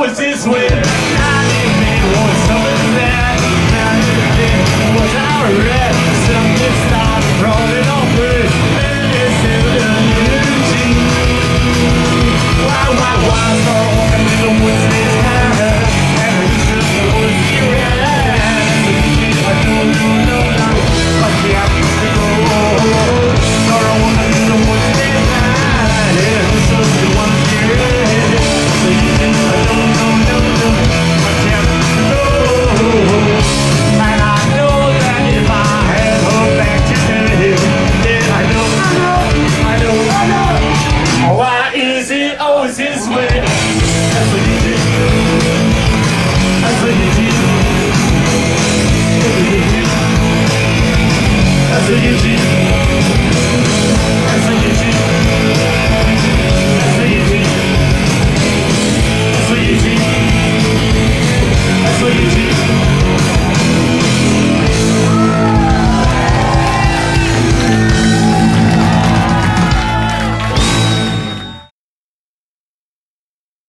always this way. I didn't mean was something that was alright. Something started rolling on through. And it's in the Eugene. Why, start walking in the woods this time? And the just the woods you ran. I no. But you have to go. Start walking in the woods this time. And the just the ones you ran. So you think I don't know. But you have to go. And I know that if I had her back today, then I know. Why is it always this way? That's what you do. That's what you do. That's what you do.